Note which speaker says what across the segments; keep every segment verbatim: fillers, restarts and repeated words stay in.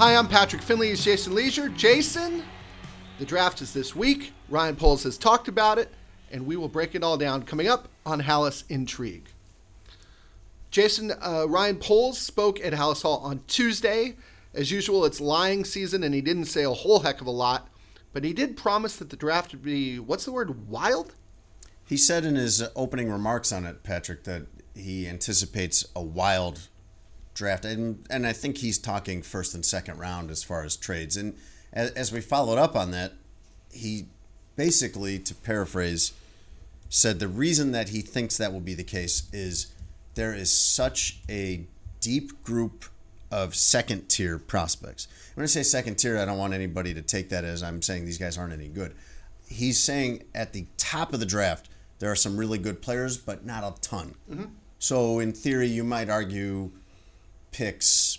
Speaker 1: Hi, I'm Patrick Finley. He's Jason Leisure. Jason, the draft is this week. Ryan Poles has talked about it, and we will break it all down coming up on Halas Intrigue. Jason, uh, Ryan Poles spoke at Halas Hall on Tuesday. As usual, it's lying season, and he didn't say a whole heck of a lot, but he did promise that the draft would be, what's the word, wild?
Speaker 2: He said in his opening remarks on it, Patrick, that he anticipates a wild draft, and and I think he's talking first and second round as far as trades. And as, as we followed up on that, he basically, to paraphrase, said the reason that he thinks that will be the case is there is such a deep group of second tier prospects. When I say second tier, I don't want anybody to take that as I'm saying these guys aren't any good. He's saying at the top of the draft, there are some really good players, but not a ton. Mm-hmm. So in theory, you might argue picks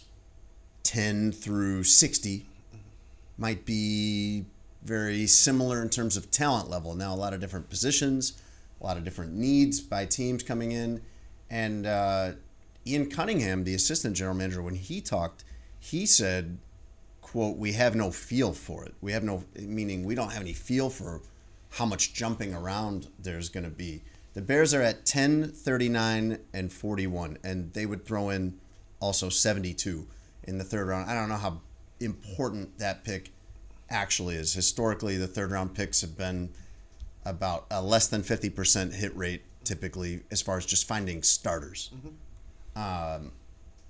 Speaker 2: ten through sixty might be very similar in terms of talent level. Now, a lot of different positions, a lot of different needs by teams coming in. And uh, Ian Cunningham, the assistant general manager, when he talked, he said, quote, we have no feel for it. We have no, meaning we don't have any feel for how much jumping around there's going to be. The Bears are at ten, thirty-nine, and forty-one, and they would throw in also seventy-two in the third round. I don't know how important that pick actually is. Historically, the third round picks have been about a less than fifty percent hit rate typically as far as just finding starters. Mm-hmm. Um,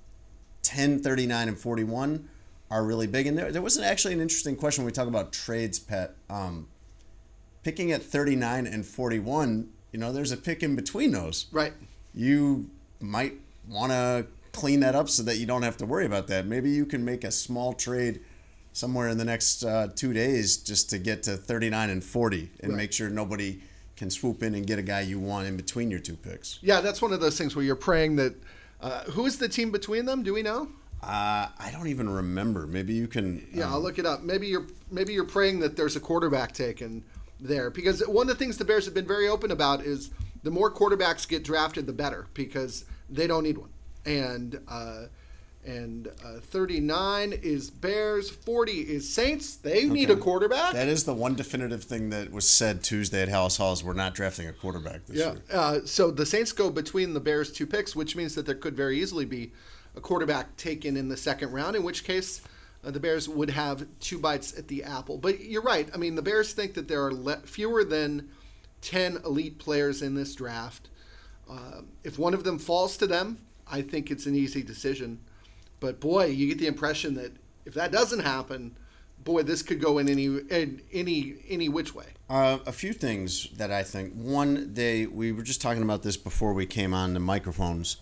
Speaker 2: ten, thirty-nine, and forty-one are really big. And there, there was actually an interesting question when we talk about trades, Pat. Um, picking at thirty-nine and forty-one, you know, there's a pick in between those.
Speaker 1: Right.
Speaker 2: You might want to clean that up so that you don't have to worry about that. Maybe you can make a small trade somewhere in the next uh, two days just to get to thirty-nine and forty and right. make sure nobody can swoop in and get a guy you want in between your two picks.
Speaker 1: Yeah, that's one of those things where you're praying that uh, who is the team between them? Do we know?
Speaker 2: Uh, I don't even remember. Maybe you can.
Speaker 1: Yeah, um, I'll look it up. Maybe you're maybe you're praying that there's a quarterback taken there, because one of the things the Bears have been very open about is the more quarterbacks get drafted, the better, because they don't need one. And uh, and uh, thirty-nine is Bears, forty is Saints. They okay. need a quarterback.
Speaker 2: That is the one definitive thing that was said Tuesday at Halas Hall is we're not drafting a quarterback this
Speaker 1: yeah.
Speaker 2: year.
Speaker 1: Uh, so the Saints go between the Bears' two picks, which means that there could very easily be a quarterback taken in the second round, in which case uh, the Bears would have two bites at the apple. But you're right. I mean, the Bears think that there are le- fewer than ten elite players in this draft. Uh, if one of them falls to them, I think it's an easy decision. But boy, you get the impression that if that doesn't happen, boy, this could go in any in any any which way.
Speaker 2: Uh, a few things that I think. One, they we were just talking about this before we came on the microphones.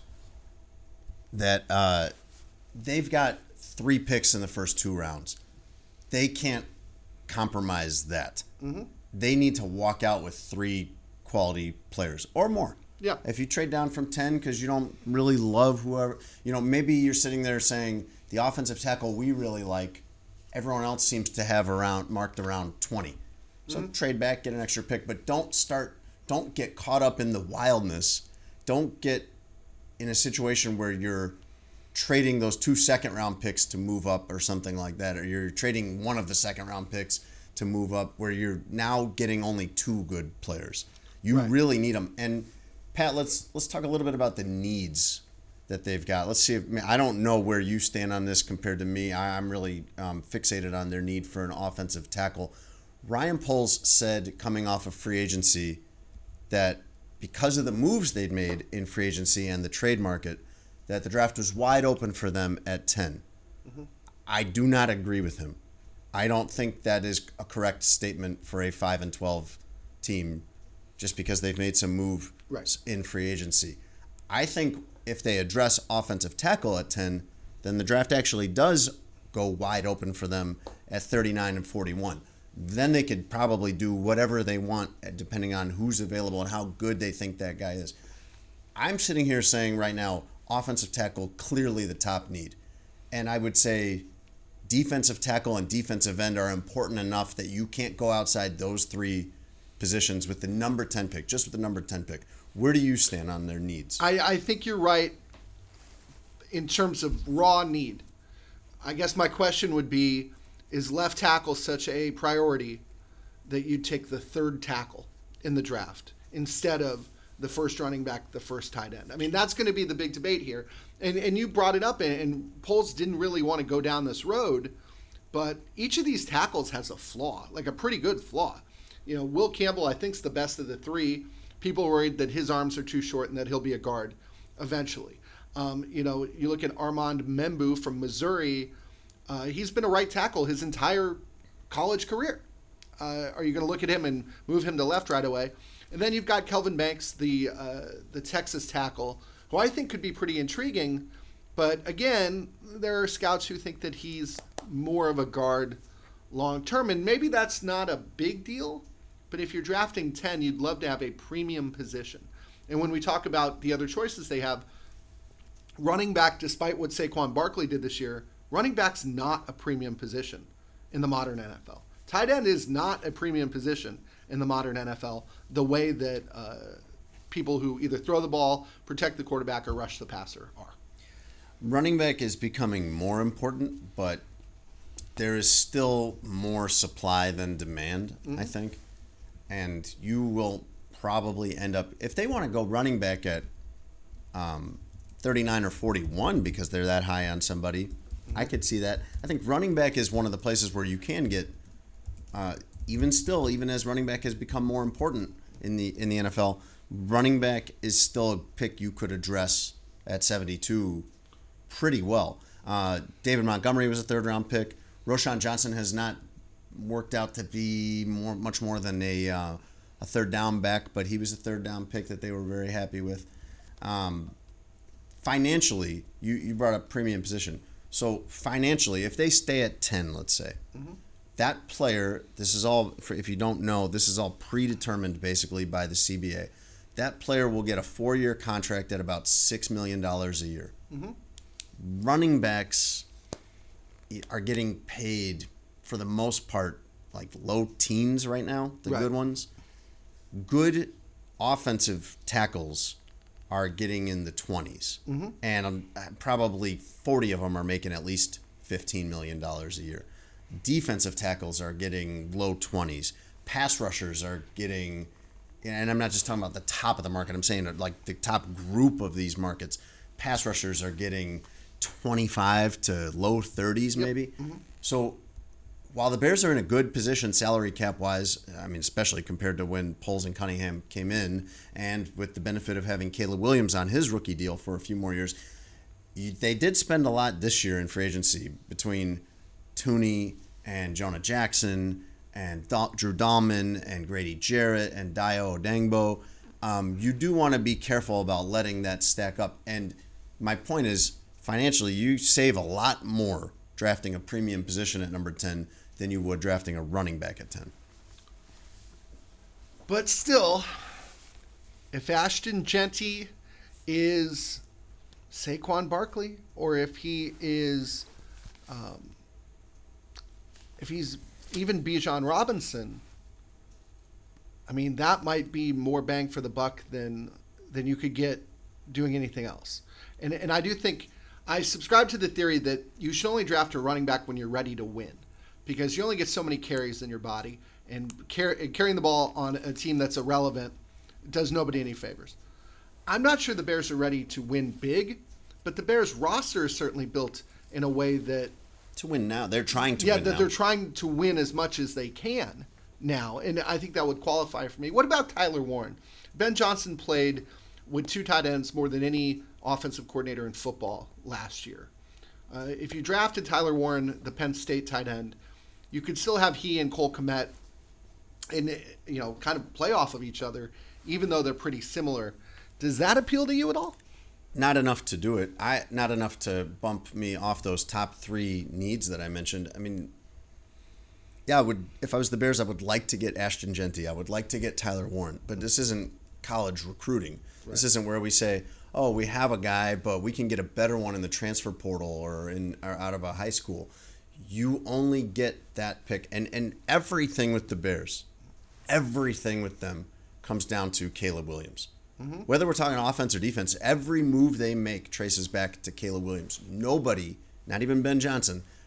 Speaker 2: That uh, they've got three picks in the first two rounds. They can't compromise that. Mm-hmm. They need to walk out with three quality players or more.
Speaker 1: Yeah.
Speaker 2: If you trade down from ten because you don't really love whoever, you know, maybe you're sitting there saying the offensive tackle we really like, everyone else seems to have around marked around twenty. So mm-hmm. trade back, get an extra pick, but don't start, don't get caught up in the wildness. Don't get in a situation where you're trading those two second round picks to move up or something like that, or you're trading one of the second round picks to move up where you're now getting only two good players. You right. really need them. And Pat, let's let's talk a little bit about the needs that they've got. Let's see if I don't know where you stand on this compared to me. I, I'm really um, fixated on their need for an offensive tackle. Ryan Poles said coming off of free agency that because of the moves they'd made in free agency and the trade market, that the draft was wide open for them at ten. Mm-hmm. I do not agree with him. I don't think that is a correct statement for a five and twelve team just because they've made some move right. in free agency. I think if they address offensive tackle at ten, then the draft actually does go wide open for them at thirty-nine and forty-one. Then they could probably do whatever they want depending on who's available and how good they think that guy is. I'm sitting here saying right now, offensive tackle, clearly the top need. And I would say defensive tackle and defensive end are important enough that you can't go outside those three positions with the number ten pick, just with the number ten pick. Where do you stand on their needs?
Speaker 1: I, I think you're right in terms of raw need. I guess my question would be, is left tackle such a priority that you'd take the third tackle in the draft instead of the first running back, the first tight end? I mean, that's going to be the big debate here. And and you brought it up, and, and polls didn't really want to go down this road, but each of these tackles has a flaw, like a pretty good flaw. You know, Will Campbell, I think, is the best of the three. People are worried that his arms are too short and that he'll be a guard eventually. Um, you know, you look at Armand Membu from Missouri. Uh, he's been a right tackle his entire college career. Uh, are you going to look at him and move him to left right away? And then you've got Kelvin Banks, the uh, the Texas tackle, who I think could be pretty intriguing. But again, there are scouts who think that he's more of a guard long term. And maybe that's not a big deal. But if you're drafting ten, you'd love to have a premium position. And when we talk about the other choices they have, running back, despite what Saquon Barkley did this year, running back's not a premium position in the modern N F L. Tight end is not a premium position in the modern N F L the way that uh, people who either throw the ball, protect the quarterback, or rush the passer are.
Speaker 2: Running back is becoming more important, but there is still more supply than demand, mm-hmm. I think. And you will probably end up, if they want to go running back at um, thirty-nine or forty-one because they're that high on somebody, mm-hmm. I could see that. I think running back is one of the places where you can get, uh, even still, even as running back has become more important in the in the N F L, running back is still a pick you could address at seventy-two pretty well. Uh, David Montgomery was a third-round pick. Roschon Johnson has not worked out to be more, much more than a uh, a third down back, but he was a third down pick that they were very happy with. Um, financially, you, you brought up premium position. So financially, if they stay at ten, let's say, mm-hmm. that player, this is all, for, if you don't know, this is all predetermined basically by the C B A. That player will get a four-year contract at about six million dollars a year. Mm-hmm. Running backs are getting paid, for the most part, like low teens right now, the right. good ones. Good offensive tackles are getting in the twenties. Mm-hmm. And um, probably forty of them are making at least fifteen million dollars a year. Defensive tackles are getting low twenties. Pass rushers are getting, and I'm not just talking about the top of the market, I'm saying like the top group of these markets. Pass rushers are getting twenty-five to low thirties maybe. Yep. Mm-hmm. So while the Bears are in a good position salary cap wise, I mean, especially compared to when Poles and Cunningham came in, and with the benefit of having Caleb Williams on his rookie deal for a few more years, they did spend a lot this year in free agency between Tooney and Jonah Jackson and Drew Dahlman and Grady Jarrett and Dio Odengbo. Um, you do want to be careful about letting that stack up. And my point is, financially, you save a lot more drafting a premium position at number ten than you would drafting a running back at ten.
Speaker 1: But still, if Ashton Jeanty is Saquon Barkley, or if he is, um, if he's even Bijan Robinson, I mean, that might be more bang for the buck than than you could get doing anything else. And and I do think, I subscribe to the theory that you should only draft a running back when you're ready to win, because you only get so many carries in your body, and car- carrying the ball on a team that's irrelevant does nobody any favors. I'm not sure the Bears are ready to win big, but the Bears roster is certainly built in a way that
Speaker 2: to win now. They're trying to
Speaker 1: yeah,
Speaker 2: win
Speaker 1: that
Speaker 2: now.
Speaker 1: they're trying to win as much as they can now, and I think that would qualify for me. What about Tyler Warren? Ben Johnson played with two tight ends more than any offensive coordinator in football last year. Uh, if you drafted Tyler Warren, the Penn State tight end, you could still have he and Cole Kmet and, you know, kind of play off of each other, even though they're pretty similar. Does that appeal to you at all?
Speaker 2: Not enough to do it. I not enough to bump me off those top three needs that I mentioned. I mean, yeah, I would. If I was the Bears, I would like to get Ashton Jeanty. I would like to get Tyler Warren. But this isn't college recruiting. Right. This isn't where we say, oh, we have a guy, but we can get a better one in the transfer portal or in or out of a high school. You only get that pick. And, and everything with the Bears, everything with them comes down to Caleb Williams. Mm-hmm. Whether we're talking offense or defense, every move they make traces back to Caleb Williams. Nobody, not even Ben Johnson,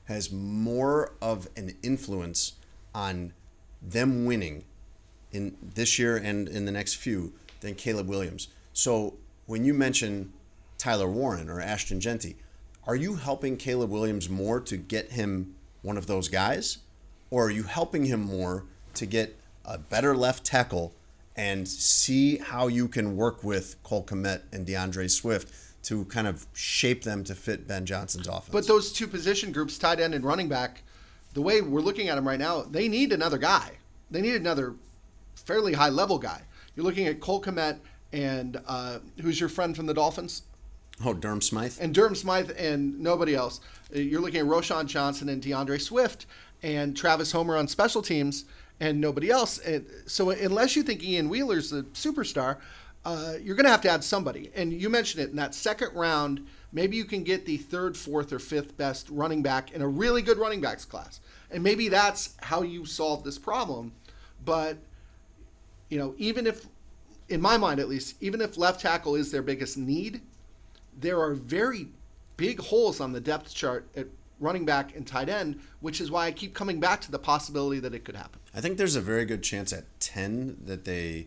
Speaker 2: has more of an influence on them winning in this year and in the next few than Caleb Williams. So when you mention Tyler Warren or Ashton Genty, are you helping Caleb Williams more to get him one of those guys? Or are you helping him more to get a better left tackle and see how you can work with Cole Kmet and DeAndre Swift to kind of shape them to fit Ben Johnson's offense?
Speaker 1: But those two position groups, tight end and running back, the way we're looking at them right now, they need another guy. They need another fairly high-level guy. You're looking at Cole Kmet and uh, who's your friend from the Dolphins?
Speaker 2: Oh, Durham Smythe.
Speaker 1: And Durham Smythe and nobody else. You're looking at Roshan Johnson and DeAndre Swift and Travis Homer on special teams and nobody else. And so unless you think Ian Wheeler's the superstar, uh, you're going to have to add somebody. And you mentioned it, in that second round, maybe you can get the third, fourth, or fifth best running back in a really good running backs class. And maybe that's how you solve this problem. But, you know, even if, in my mind at least, even if left tackle is their biggest need, there are very big holes on the depth chart at running back and tight end, which is why I keep coming back to the possibility that it could happen.
Speaker 2: I think there's a very good chance at ten that they...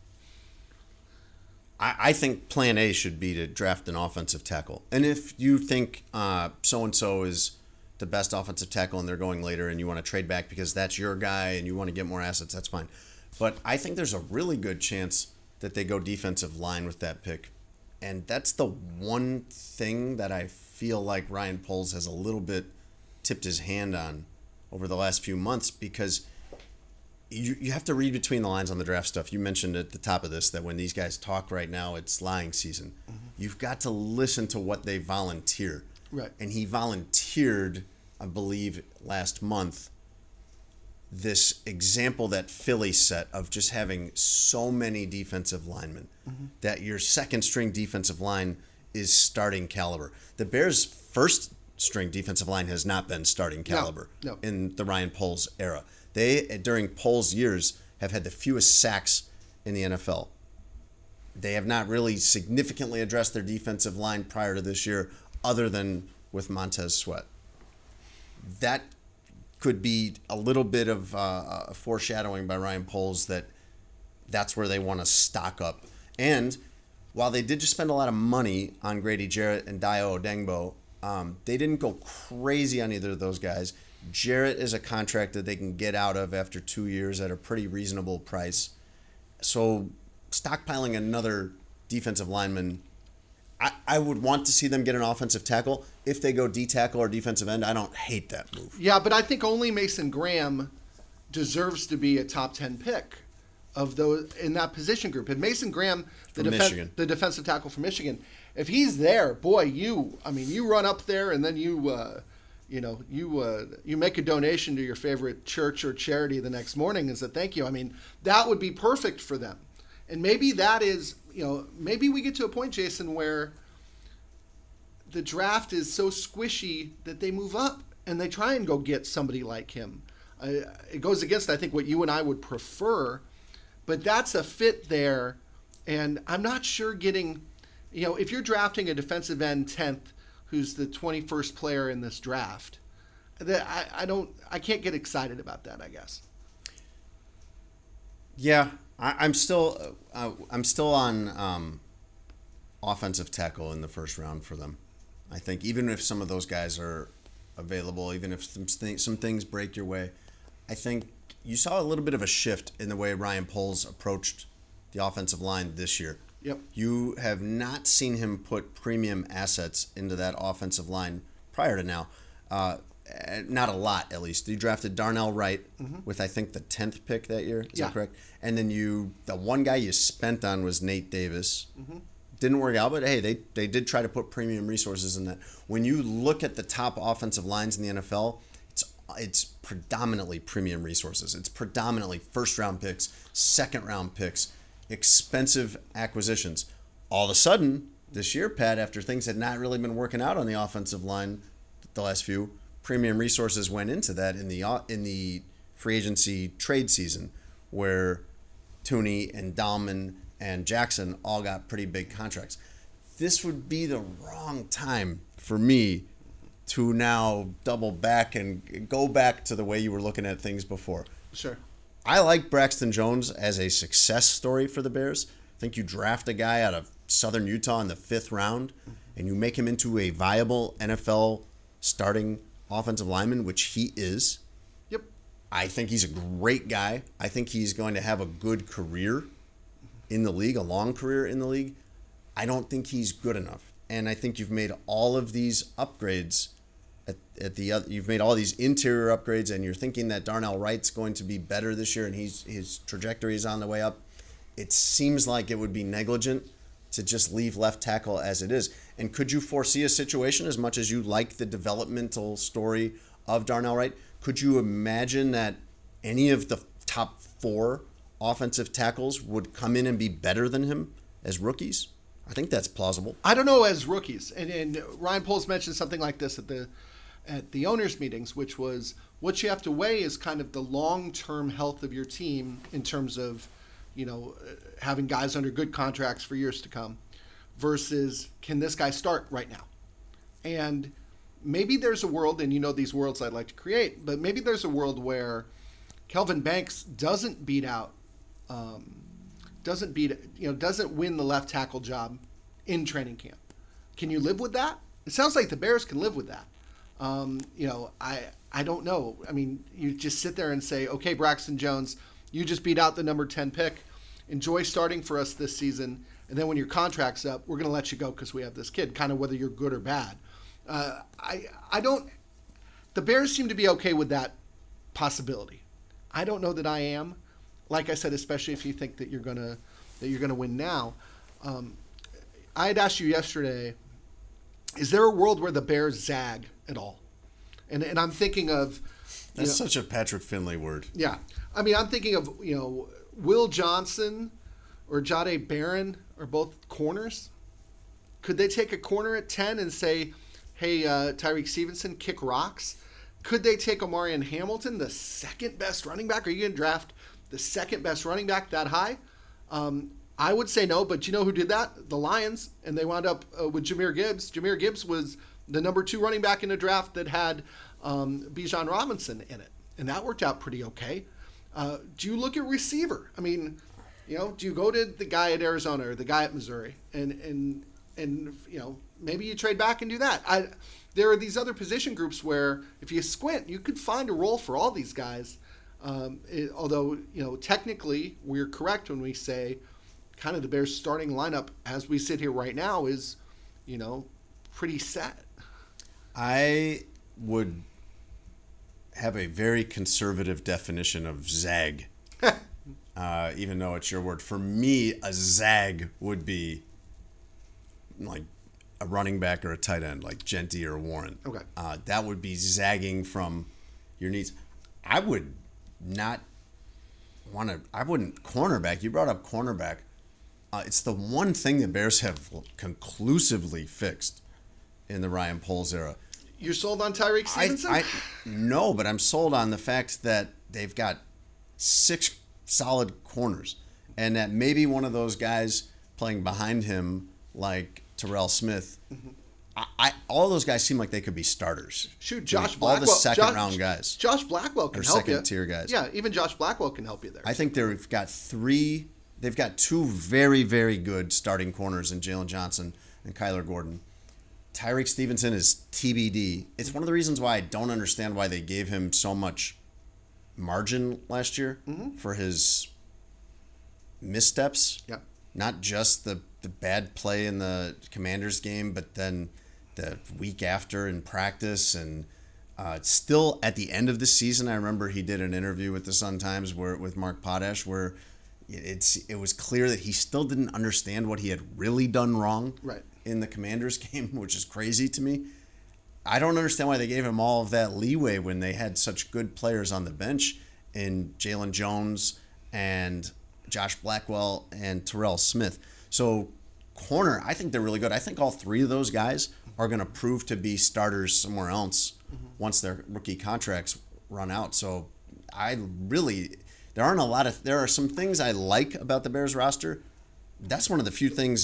Speaker 2: I, I think plan A should be to draft an offensive tackle. And if you think uh, so-and-so is the best offensive tackle and they're going later and you want to trade back because that's your guy and you want to get more assets, that's fine. But I think there's a really good chance that they go defensive line with that pick. And that's the one thing that I feel like Ryan Poles has a little bit tipped his hand on over the last few months, because you you have to read between the lines on the draft stuff. You mentioned at the top of this that when these guys talk right now, it's lying season. Mm-hmm. You've got to listen to what they volunteer.
Speaker 1: Right.
Speaker 2: And he volunteered, I believe, last month, this example that Philly set of just having so many defensive linemen, mm-hmm. that your second string defensive line is starting caliber. The Bears' first string defensive line has not been starting caliber
Speaker 1: no, no.
Speaker 2: in the Ryan Poles era. They, during Poles' years, have had the fewest sacks in the N F L. They have not really significantly addressed their defensive line prior to this year, other than with Montez Sweat. That could be a little bit of uh, a foreshadowing by Ryan Poles that that's where they want to stock up. And while they did just spend a lot of money on Grady Jarrett and Dayo Odengbo, um, they didn't go crazy on either of those guys. Jarrett is a contract that they can get out of after two years at a pretty reasonable price. So stockpiling another defensive lineman, I, I would want to see them get an offensive tackle. If they go D-tackle or defensive end, I don't hate that move.
Speaker 1: Yeah, but I think only Mason Graham deserves to be a top ten pick of those in that position group. And Mason Graham, the, defen- the defensive tackle from Michigan, if he's there, boy, you, I mean, you run up there and then you, uh, you know, you uh, you make a donation to your favorite church or charity the next morning as a thank you. I mean, that would be perfect for them. And maybe that is, you know, maybe we get to a point, Jason, where the draft is so squishy that they move up and they try and go get somebody like him. Uh, it goes against, I think, what you and I would prefer, but that's a fit there. And I'm not sure getting, you know, if you're drafting a defensive end tenth, who's the twenty-first player in this draft, that I, I don't, I can't get excited about that, I guess.
Speaker 2: Yeah, I, I'm still, uh, I'm still on um, offensive tackle in the first round for them. I think even if some of those guys are available, even if some things, some things break your way, I think you saw a little bit of a shift in the way Ryan Poles approached the offensive line this year.
Speaker 1: Yep.
Speaker 2: You have not seen him put premium assets into that offensive line prior to now. Uh, not a lot, at least. You drafted Darnell Wright mm-hmm. with, I think, the tenth pick that year. Is
Speaker 1: yeah.
Speaker 2: that correct? And then you, the one guy you spent on was Nate Davis.
Speaker 1: Mm-hmm.
Speaker 2: Didn't work out, but hey, they, they did try to put premium resources in that. When you look at the top offensive lines in the N F L, it's it's predominantly premium resources. It's predominantly first-round picks, second-round picks, expensive acquisitions. All of a sudden, this year, Pat, after things had not really been working out on the offensive line the last few, premium resources went into that in the in the free agency trade season, where Tooney and Dahlman and Jackson all got pretty big contracts. This would be the wrong time for me to now double back and go back to the way you were looking at things before.
Speaker 1: Sure.
Speaker 2: I like Braxton Jones as a success story for the Bears. I think you draft a guy out of Southern Utah in the fifth round, and you make him into a viable N F L starting offensive lineman, which he is.
Speaker 1: Yep.
Speaker 2: I think he's a great guy. I think he's going to have a good career in the league, a long career in the league. I don't think he's good enough. And I think you've made all of these upgrades at, at the other, you've made all these interior upgrades, and you're thinking that Darnell Wright's going to be better this year and he's his trajectory is on the way up. It seems like it would be negligent to just leave left tackle as it is. And could you foresee a situation, as much as you like the developmental story of Darnell Wright, could you imagine that any of the top four offensive tackles would come in and be better than him as rookies? I think that's plausible.
Speaker 1: I don't know as rookies. And, and Ryan Poles mentioned something like this at the at the owners' meetings, which was what you have to weigh is kind of the long-term health of your team in terms of, you know, having guys under good contracts for years to come versus can this guy start right now? And maybe there's a world, and you know these worlds I'd like to create, but maybe there's a world where Kelvin Banks doesn't beat out, um, doesn't beat, you know, doesn't win the left tackle job in training camp. Can you live with that? It sounds like the Bears can live with that. Um, you know, I I don't know. I mean, you just sit there and say, okay, Braxton Jones, you just beat out the number ten pick. Enjoy starting for us this season. And then when your contract's up, we're going to let you go because we have this kid, kind of whether you're good or bad. Uh, I I don't – the Bears seem to be okay with that possibility. I don't know that I am. Like I said, especially if you think that you're going to that you're going to win now. Um, I had asked you yesterday, is there a world where the Bears zag at all? And and I'm thinking of –
Speaker 2: That's know, such a Patrick Finley word.
Speaker 1: Yeah. I mean, I'm thinking of, you know, Will Johnson or Jahdae Barron are both corners. Could they take a corner at ten and say, hey, uh, Tyreek Stevenson, kick rocks? Could they take Omarion Hamilton, the second best running back? Are you going to draft the second best running back that high? Um, I would say no, but you know who did that? The Lions, and they wound up uh, with Jahmyr Gibbs. Jahmyr Gibbs was the number two running back in a draft that had um, Bijan Robinson in it, and that worked out pretty okay. Uh, do you look at receiver? I mean, you know, do you go to the guy at Arizona or the guy at Missouri, and and and you know, maybe you trade back and do that? I there are these other position groups where if you squint, you could find a role for all these guys. Um, it, although you know, technically, we're correct when we say kind of the Bears starting lineup as we sit here right now is, you know, pretty set.
Speaker 2: I would have a very conservative definition of zag, uh, even though it's your word. For me, a zag would be like a running back or a tight end, like Genty or Warren.
Speaker 1: Okay.
Speaker 2: Uh, that would be zagging from your needs. I would not want to, I wouldn't, cornerback, you brought up cornerback. Uh, it's the one thing the Bears have conclusively fixed in the Ryan Poles era.
Speaker 1: You're sold on Tyreek Stevenson?
Speaker 2: I, I, no, but I'm sold on the fact that they've got six solid corners, and that maybe one of those guys playing behind him, like Terrell Smith, mm-hmm. I, I all those guys seem like they could be starters.
Speaker 1: Shoot, Josh
Speaker 2: I mean,
Speaker 1: Blackwell.
Speaker 2: All the second
Speaker 1: Josh,
Speaker 2: round guys.
Speaker 1: Josh Blackwell can
Speaker 2: or
Speaker 1: help you.
Speaker 2: second tier guys.
Speaker 1: Yeah, even Josh Blackwell can help you there.
Speaker 2: I think they've got three. They've got two very, very good starting corners in Jalen Johnson and Kyler Gordon. Tyreek Stevenson is T B D. It's one of the reasons why I don't understand why they gave him so much margin last year mm-hmm. for his missteps.
Speaker 1: Yep.
Speaker 2: Not just the, the bad play in the Commanders game, but then the week after in practice. And uh, still at the end of the season, I remember he did an interview with the Sun-Times where with Mark Potash where it's it was clear that he still didn't understand what he had really done wrong.
Speaker 1: Right.
Speaker 2: In the Commanders game, which is crazy to me. I don't understand why they gave him all of that leeway when they had such good players on the bench in Jalen Jones and Josh Blackwell and Terrell Smith. So corner, I think they're really good. I think all three of those guys are going to prove to be starters somewhere else mm-hmm. once their rookie contracts run out. So I really, there aren't a lot of, there are some things I like about the Bears roster. That's one of the few things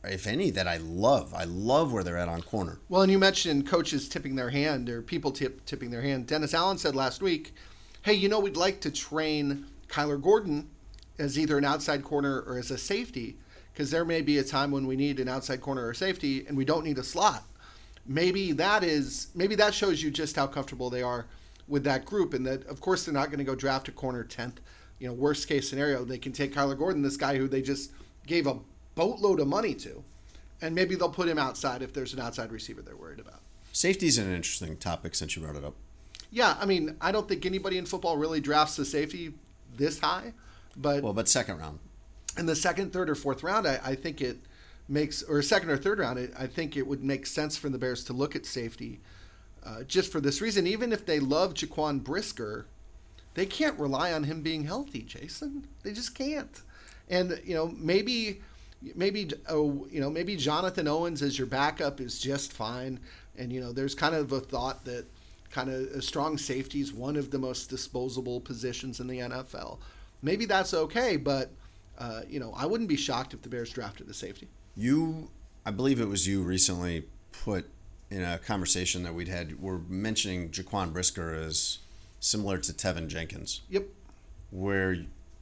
Speaker 2: if any, that I love. I love where they're at on corner.
Speaker 1: Well, and you mentioned coaches tipping their hand or people tip, tipping their hand. Dennis Allen said last week, hey, you know, we'd like to train Kyler Gordon as either an outside corner or as a safety, because there may be a time when we need an outside corner or safety and we don't need a slot. Maybe that is maybe that shows you just how comfortable they are with that group, and that, of course, they're not going to go draft a corner tenth. You know, worst case scenario, they can take Kyler Gordon, this guy who they just gave a boatload of money to, and maybe they'll put him outside if there's an outside receiver they're worried about.
Speaker 2: Safety's an interesting topic since you brought it up.
Speaker 1: Yeah, I mean, I don't think anybody in football really drafts a safety this high, but
Speaker 2: well, but second round.
Speaker 1: In the second, third, or fourth round, I, I think it makes, or second or third round, I think it would make sense for the Bears to look at safety uh, just for this reason. Even if they love Jaquan Brisker, they can't rely on him being healthy, Jason. They just can't. And, you know, maybe, maybe, oh, you know, maybe Jonathan Owens as your backup is just fine. And, you know, there's kind of a thought that kind of a strong safety is one of the most disposable positions in the N F L. Maybe that's okay, but Uh, you know, I wouldn't be shocked if the Bears drafted a safety.
Speaker 2: You, I believe it was you recently put in a conversation that we'd had, we're mentioning Jaquan Brisker as similar to Tevin Jenkins.
Speaker 1: Yep.
Speaker 2: Where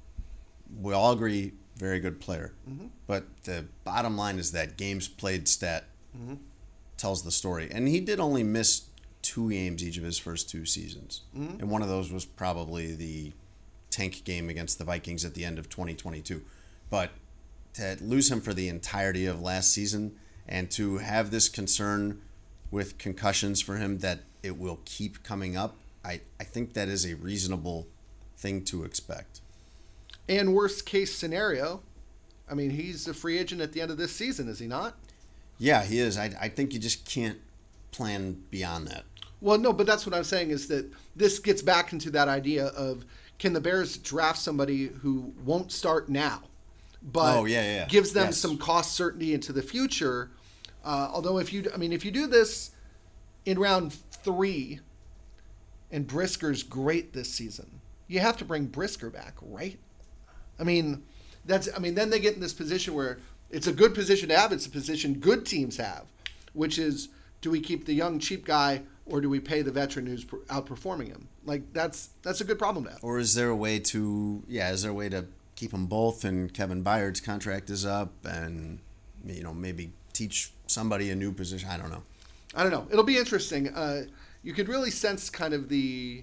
Speaker 2: we all agree, very good player.
Speaker 1: Mm-hmm.
Speaker 2: But the bottom line is that games played stat
Speaker 1: mm-hmm.
Speaker 2: tells the story. And he did only miss two games each of his first two seasons.
Speaker 1: Mm-hmm.
Speaker 2: And one of those was probably the tank game against the Vikings at the end of twenty twenty-two. But to lose him for the entirety of last season and to have this concern with concussions for him that it will keep coming up, I, I think that is a reasonable thing to expect.
Speaker 1: And worst case scenario, I mean, he's a free agent at the end of this season, is he not?
Speaker 2: Yeah, he is. I, I think you just can't plan beyond that.
Speaker 1: Well, no, but that's what I'm saying is that this gets back into that idea of, can the Bears draft somebody who won't start now, but
Speaker 2: oh, yeah, yeah.
Speaker 1: gives them
Speaker 2: yes.
Speaker 1: some cost certainty into the future? Uh, although if you, I mean, if you do this in round three, and Brisker's great this season, you have to bring Brisker back, right? I mean, that's, I mean, then they get in this position where it's a good position to have. It's a position good teams have, which is, do we keep the young cheap guy or do we pay the veteran who's outperforming him? Like, that's that's a good problem to have.
Speaker 2: Or is there a way to, yeah, is there a way to keep them both and Kevin Byard's contract is up and, you know, maybe teach somebody a new position? I don't know.
Speaker 1: I don't know. It'll be interesting. Uh, you could really sense kind of the,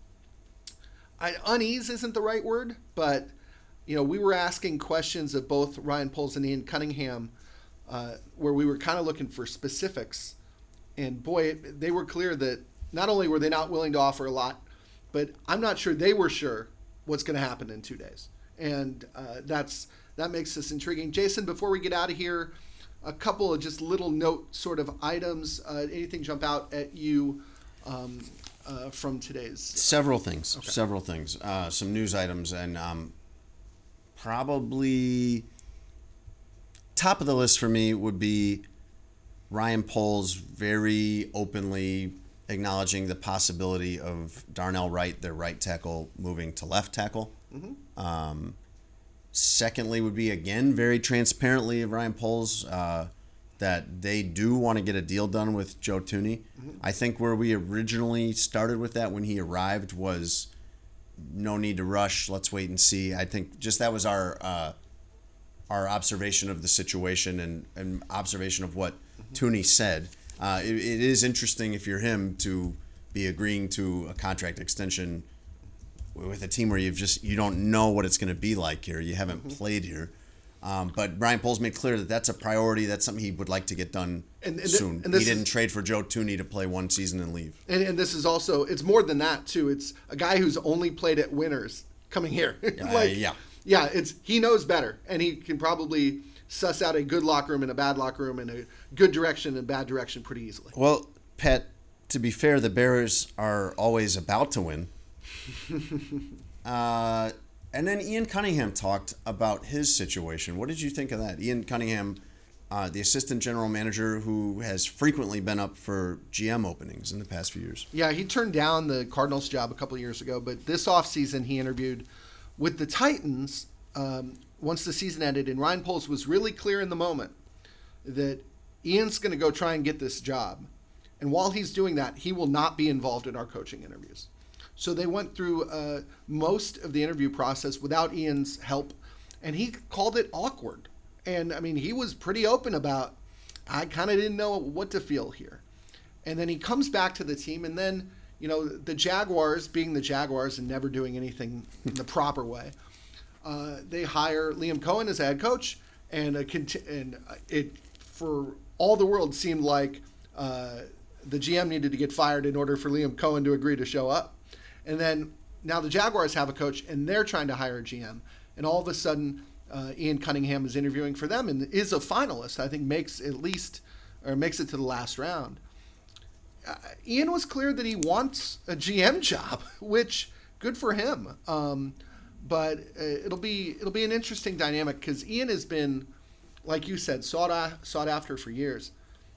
Speaker 1: I, unease isn't the right word, but, you know, we were asking questions of both Ryan Poles and Ian Cunningham uh, where we were kind of looking for specifics. And boy, it, they were clear that not only were they not willing to offer a lot, but I'm not sure they were sure what's going to happen in two days. And uh, that's that makes this intriguing. Jason, before we get out of here, a couple of just little note sort of items. Uh, anything jump out at you um, uh, from today's?
Speaker 2: Several things.
Speaker 1: Okay.
Speaker 2: Several things. Uh, some news items, and um, probably top of the list for me would be Ryan Poles very openly acknowledging the possibility of Darnell Wright, their right tackle, moving to left tackle.
Speaker 1: Mm-hmm.
Speaker 2: Um, secondly would be, again, very transparently of Ryan Poles, uh, that they do want to get a deal done with Joe Thuney. Mm-hmm. I think where we originally started with that when he arrived was no need to rush, let's wait and see. I think just that was our uh, our observation of the situation and, and observation of what Thuney said. Uh, it, it is interesting if you're him to be agreeing to a contract extension with a team where you've just you don't know what it's going to be like here. You haven't mm-hmm. played here, um, but Ryan Poles made clear that that's a priority. That's something he would like to get done
Speaker 1: and, and
Speaker 2: soon.
Speaker 1: And
Speaker 2: he
Speaker 1: this
Speaker 2: didn't
Speaker 1: is,
Speaker 2: trade for Joe Thuney to play one season and leave.
Speaker 1: And, and this is also it's more than that too. It's a guy who's only played at Winners coming here. like,
Speaker 2: uh, yeah,
Speaker 1: yeah. It's he knows better, and he can probably suss out a good locker room and a bad locker room and a good direction and bad direction pretty easily.
Speaker 2: Well, Pat, to be fair, the Bears are always about to win. uh, and then Ian Cunningham talked about his situation. What did you think of that? Ian Cunningham, uh, the assistant general manager who has frequently been up for G M openings in the past few years.
Speaker 1: Yeah, he turned down the Cardinals job a couple of years ago, but this offseason he interviewed with the Titans um, once the season ended, and Ryan Poles was really clear in the moment that Ian's going to go try and get this job. And while he's doing that, he will not be involved in our coaching interviews. So they went through uh, most of the interview process without Ian's help, and he called it awkward. And, I mean, he was pretty open about, I kind of didn't know what to feel here. And then he comes back to the team, and then, you know, the Jaguars, being the Jaguars and never doing anything in the proper way, uh, they hire Liam Cohen as head coach, and, a conti- and it, for all the world, seemed like uh, the G M needed to get fired in order for Liam Cohen to agree to show up. And then now the Jaguars have a coach, and they're trying to hire a G M. And all of a sudden, uh, Ian Cunningham is interviewing for them and is a finalist. I think makes at least, or makes it to the last round. Uh, Ian was clear that he wants a G M job, which good for him. Um, but uh, it'll be it'll be an interesting dynamic because Ian has been, like you said, sought a- sought after for years.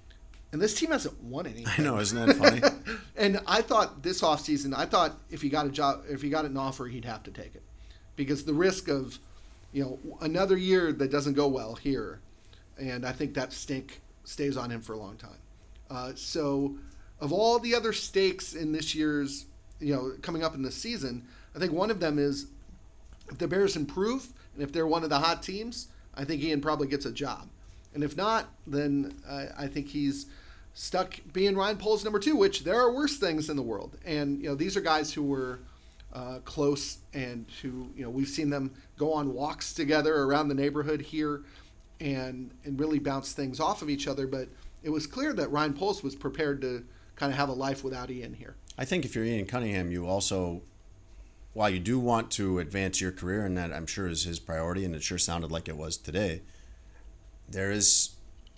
Speaker 1: And this team hasn't won anything.
Speaker 2: I know, isn't that funny?
Speaker 1: And I thought this offseason, I thought if he got a job, if he got an offer, he'd have to take it. Because the risk of, you know, another year that doesn't go well here, and I think that stink stays on him for a long time. Uh, so of all the other stakes in this year's, you know, coming up in the season, I think one of them is if the Bears improve, and if they're one of the hot teams, I think Ian probably gets a job. And if not, then uh, I think he's stuck being Ryan Poles number two, which there are worse things in the world. And, you know, these are guys who were uh, close and who, you know, we've seen them go on walks together around the neighborhood here and, and really bounce things off of each other. But it was clear that Ryan Poles was prepared to kind of have a life without Ian here.
Speaker 2: I think if you're Ian Cunningham, you also, while you do want to advance your career, and that I'm sure is his priority, and it sure sounded like it was today, there is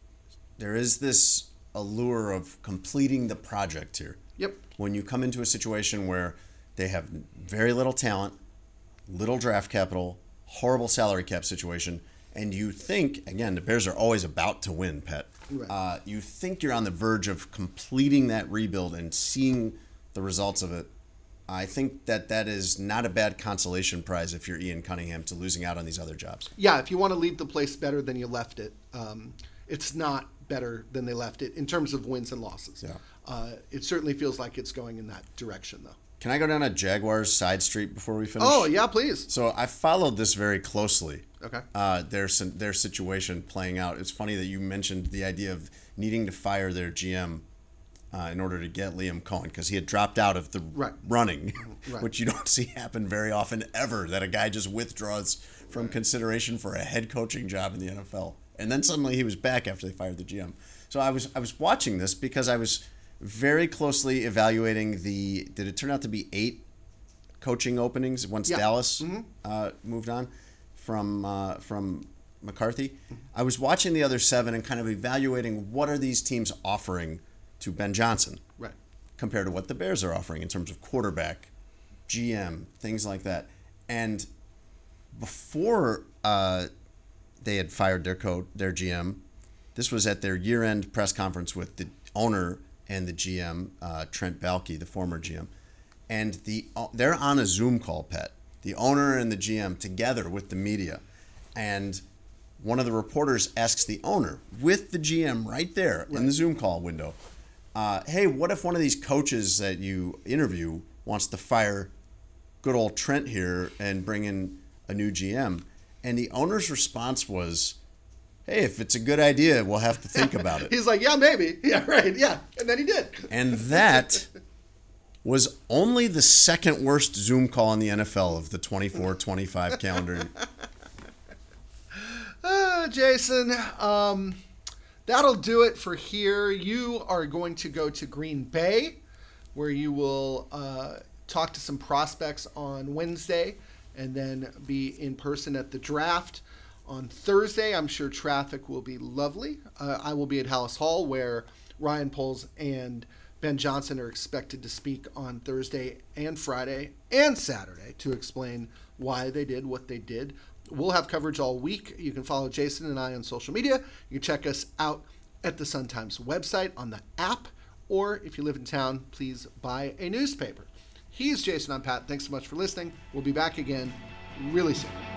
Speaker 2: there is this allure of completing the project here.
Speaker 1: Yep.
Speaker 2: When you come into a situation where they have very little talent, little draft capital, horrible salary cap situation, and you think, again, the Bears are always about to win, Pat.
Speaker 1: Right.
Speaker 2: Uh, you think you're on the verge of completing that rebuild and seeing the results of it. I think that that is not a bad consolation prize if you're Ian Cunningham to losing out on these other jobs.
Speaker 1: Yeah, if you want to leave the place better than you left it, um, it's not better than they left it in terms of wins and losses.
Speaker 2: Yeah.
Speaker 1: Uh, it certainly feels like it's going in that direction, though.
Speaker 2: Can I go down a Jaguars side street before we finish?
Speaker 1: Oh, yeah, please.
Speaker 2: So I followed this very closely.
Speaker 1: Okay.
Speaker 2: Uh, their their situation playing out. It's funny that you mentioned the idea of needing to fire their G M uh, in order to get Liam Cohen because he had dropped out of the
Speaker 1: right.
Speaker 2: running,
Speaker 1: right.
Speaker 2: which you don't see happen very often ever, that a guy just withdraws from right. consideration for a head coaching job in the N F L. And then suddenly he was back after they fired the G M. So I was I was watching this because I was very closely evaluating the, did it turn out to be eight coaching openings once
Speaker 1: yeah.
Speaker 2: Dallas
Speaker 1: mm-hmm.
Speaker 2: uh, moved on from uh, from McCarthy? Mm-hmm. I was watching the other seven and kind of evaluating what are these teams offering to Ben Johnson
Speaker 1: right.
Speaker 2: compared to what the Bears are offering in terms of quarterback, G M, things like that. And before uh, they had fired their coach, their G M, this was at their year-end press conference with the owner and the G M, uh, Trent Baalke, the former G M. And the they're on a Zoom call, Pet, the owner and the G M together with the media. And one of the reporters asks the owner, with the G M right there right. in the Zoom call window, uh, hey, what if one of these coaches that you interview wants to fire good old Trent here and bring in a new G M? And the owner's response was, hey, if it's a good idea, we'll have to think about it.
Speaker 1: He's like, yeah, maybe. Yeah, right. Yeah. And then he did.
Speaker 2: And that was only the second worst Zoom call in the N F L of the twenty-four twenty-five calendar.
Speaker 1: Uh, Jason, um, that'll do it for here. You are going to go to Green Bay, where you will uh, talk to some prospects on Wednesday and then be in person at the draft. On Thursday, I'm sure traffic will be lovely. Uh, I will be at Hallis Hall, where Ryan Poles and Ben Johnson are expected to speak on Thursday and Friday and Saturday to explain why they did what they did. We'll have coverage all week. You can follow Jason and I on social media. You can check us out at the Sun-Times website on the app, or if you live in town, please buy a newspaper. He's Jason, I'm Pat. Thanks so much for listening. We'll be back again really soon.